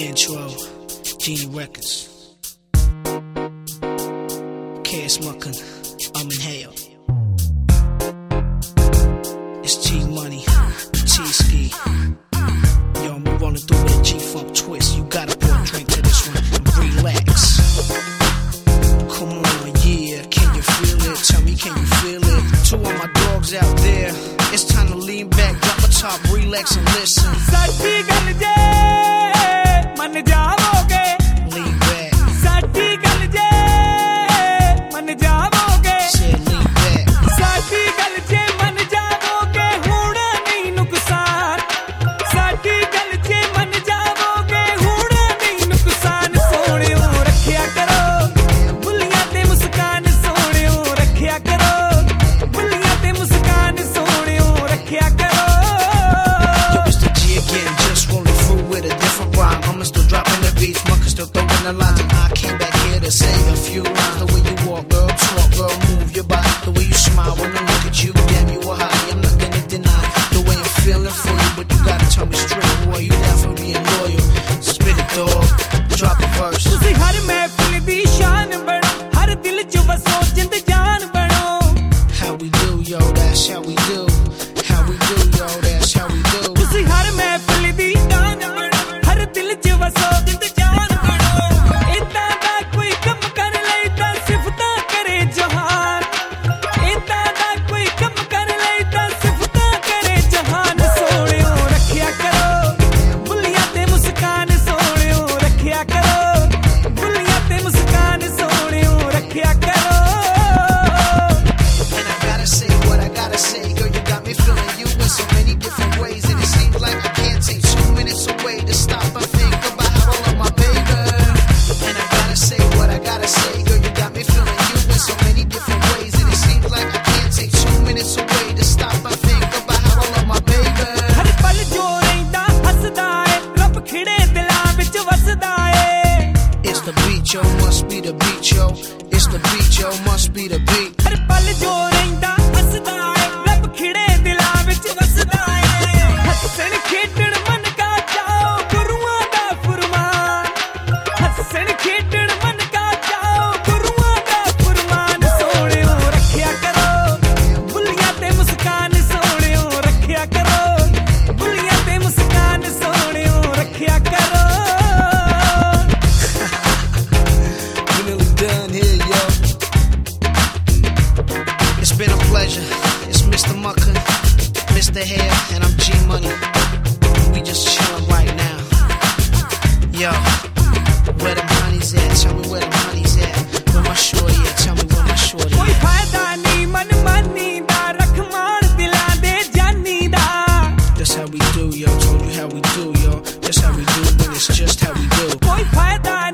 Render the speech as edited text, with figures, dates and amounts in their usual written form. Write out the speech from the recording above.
Intro, Genie Records. KS Muckin, I'm in hell. It's G Money, T-Ski. Yo, I'm rolling through with a G-Funk twist. You gotta pour a drink to this one and relax. Come on, yeah, can you feel it? Tell me, can you feel it? Two of my dogs out there. It's time to lean back, drop a top, relax and listen. Sati gal je man jaavoge, Lean back, sati gal je man jaavoge, say lean back. sati gal je man jaavoge, hoona nahi nuksan. Sati gal je man jaavoge, hoona nahi nuksan. Sohniyo rakhya karo buliyan te muskaan, sohniyo rakhya karo buliyan te muskaan, sohniyo rakhya karo. I'm still dropping the beats, Muckin still throwing the lines. And I came back here to say a few lines. The way you walk, girl, talk, girl, move your body. The way you smile when I look at you, damn, you a hottie. I'm not gonna deny the way I'm feeling for you, but you gotta tell me straight, boy, you down for being loyal. Spit it, dog, drop the verse. ਤੁਸੀਂ ਹਰ ਮਹਿਫਿਲ ਦੀ ਸ਼ਾਨ ਬਣੋ, ਹਰ ਦਿਲ 'ਚ ਵਸੋ, ਜਿੰਦ ਜਾਨ ਬਣੋ. How we do, yo, that's how we do. How we do, yo, that's how we do. ਤੁਸੀਂ ਹਰ ਮਹਿਫਿਲ ਦੀ ਸ਼ਾਨ ਬਣੋ, ਹਰ ਦਿਲ 'ਚ ਵਸੋ, ਜਿੰਦ ਜਾਨ ਬਣੋ. ਏਦਾਂ ਦਾ ਕੋਈ ਕੰਮ ਕਰ ਲਈ ਤਾਂ ਸਿਫਤਾਂ ਕਰੇ ਜਹਾਨ. ਏਦਾਂ ਦਾ ਕੋਈ ਕੰਮ ਕਰ ਲਈ ਤਾਂ ਸਿਫਤਾਂ ਕਰੇ ਜਹਾਨ. ਸੋਹਣਿਓ ਰੱਖਿਆ ਕਰੋ ਬੁੱਲੀਆਂ ਤੇ ਮੁਸਕਾਨ, ਸੋਹਣਿਓ ਰੱਖਿਆ ਕਰੋ ਬੁੱਲੀਆਂ ਤੇ ਮੁਸਕਾਨ, ਸੋਹਣਿਓ ਰੱਖਿਆ ਕਰੋ. And I gotta say what I gotta say, girl, you got me feeling you in so many different ways. And it seems like I can't take 2 minutes away to stop and think about how I love my baby. And I gotta say what I gotta say, girl, you got me feeling you in so many different ways. And it seems like I can't take 2 minutes away to stop and think about how I love my baby. ਹਰ ਪਲ ਜੋ ਰਹਿੰਦਾ ਹੱਸਦਾ ਏ, ਰੱਬ ਖਿੜੇ ਦਿਲਾਂ ਵਿੱਚ ਵਸਦਾ ਏ. It's the beat, yo, must be the beat, yo. It's the beat, yo, must be the beat. ਹਰ ਪਲ ਜੋ ਰਹਿੰਦਾ ਹੱਸਦਾ ਏ, ਰੱਬ ਖਿੜੇ ਦਿਲਾਂ ਵਿੱਚ ਵਸਦਾ ਏ. ਹੱਸਣ ਖੇਡਣ ਮਨ ਕਾ ਚਾਓ, ਗੁਰੂਆਂ ਦਾ ਫੁਰਮਾਨ. ਹੱਸਣ ਖੇਡਣ ਮਨ ਕਾ ਚਾਓ, ਗੁਰੂਆਂ ਦਾ ਫੁਰਮਾਨ. ਸੋਹਣਿਓ ਰੱਖਿਆ ਕਰੋ ਬੁੱਲੀਆਂ ਤੇ ਮੁਸਕਾਨ, ਸੋਹਣਿਓ ਰੱਖਿਆ ਕਰੋ ਬੁੱਲੀਆਂ ਤੇ ਮੁਸਕਾਨ, ਸੋਹਣਿਓ ਰੱਖਿਆ ਕਰੋ. We're nearly done here, yo. It's been a pleasure. It's Mr. Muckin, Mr. Hair, and I'm G Money. We just chillin' right now. Yo, where them honeys at? Tell me where them honeys at. Where my shorty at? Tell me where my shorty ਕੋਈ at. ਫਾਇਦਾ ਨਹੀਂ ਮਨਮਾਨੀ ਦਾ, ਰਖਮਾਨ ਦਿਲਾਂ ਦੇ ਜਾਨੀ ਦਾ. That's how we do, yo. Told you how we do, yo. That's how we do when it's just how we do. ਕੋਈ ਫਾਇਦਾ